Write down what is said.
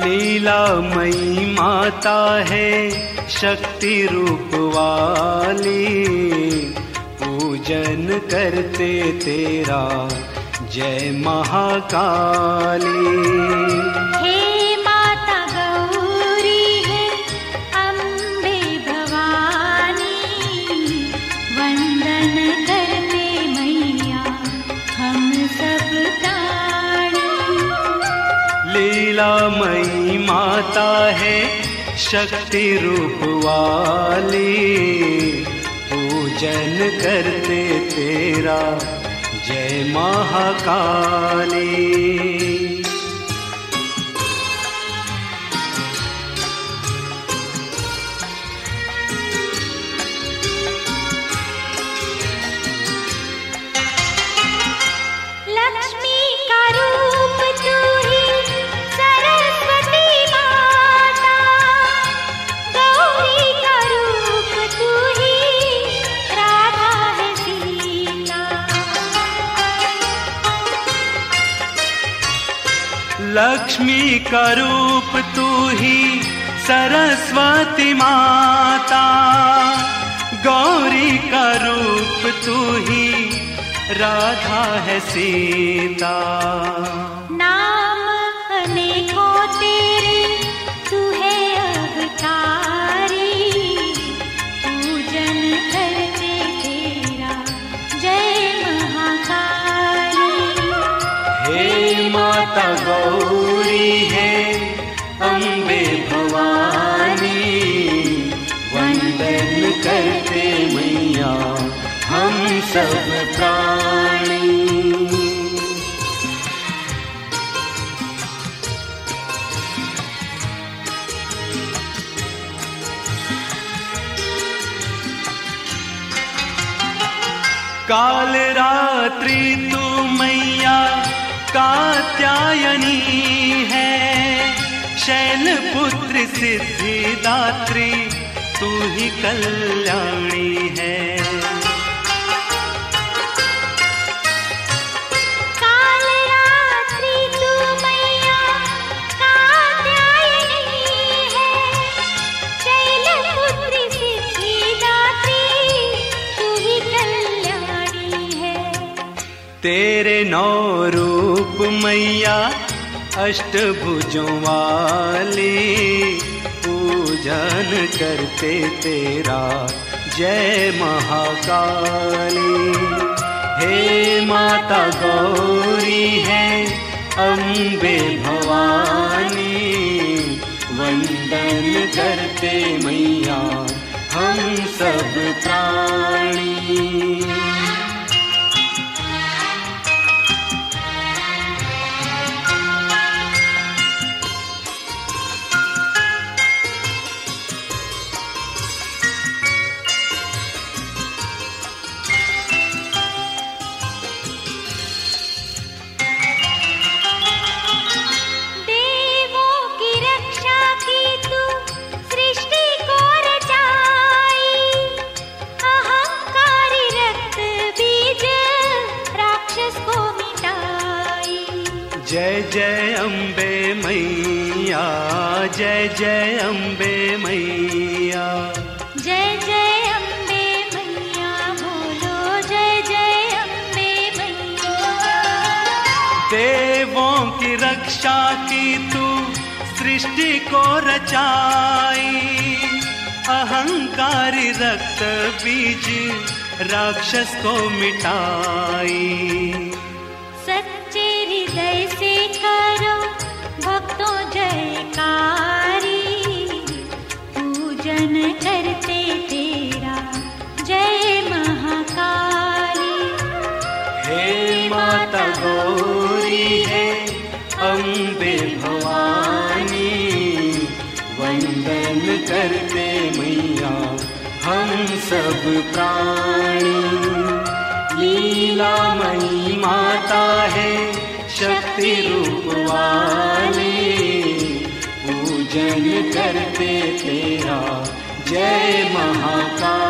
लीलामयी माता है शक्ति रूप वाली, पूजन करते तेरा जय महाकाली। हे माता गौरी है अम्बे भवानी, वंदन करते मैया हम सब प्राणी। लीलामयी माता है शक्ति रूप वाली, पूजन करते तेरा जय महाकाली। लक्ष्मी का रूप तू ही सरस्वती माता, गौरी का रूप तू ही राधा है सीता। लक्ष्मी का रूप तू ही सरस्वती माता, गौरी का रूप तू ही राधा है सीता। नाम अनेकों तेरे तू है अवतारी, पूजन करते तेरा जय महाकाली। हे माता गौरी है अम्बे भवानी, वंदन करते मैया हम सब प्राणी। काल रात्रि तू मैया कात्यायनी है, शैलपुत्र सिद्धिदात्री तू ही कल्याणी है। काल रात्रि तू मैया कात्यायनी है, शैलपुत्री सिद्धिदात्री तू ही कल्याणी है। तेरे नौ रूप मैया अष्टभुजों वाली, पूजन करते तेरा जय महाकाली। हे माता गौरी है अम्बे भवानी, वंदन करते मैया हम सब प्राणी। जय जय अम्बे मैया, जय जय अम्बे मैया। जय जय अम्बे मैया बोलो, जय जय अम्बे मैया। देवों की रक्षा की तू सृष्टि को रचाई, अहंकारी रक्त बीज राक्षस को मिटाई। सच्चे हृदय से करो भक्तों जयकारी, पूजन करते तेरा जय महाकाली। हे माता गौरी है अम्बे भवानी, वंदन करते मैया हम सब प्राणी। लीलामयी माता है शक्ति रूप वाली, पूजन करते तेरा जय महाकाली।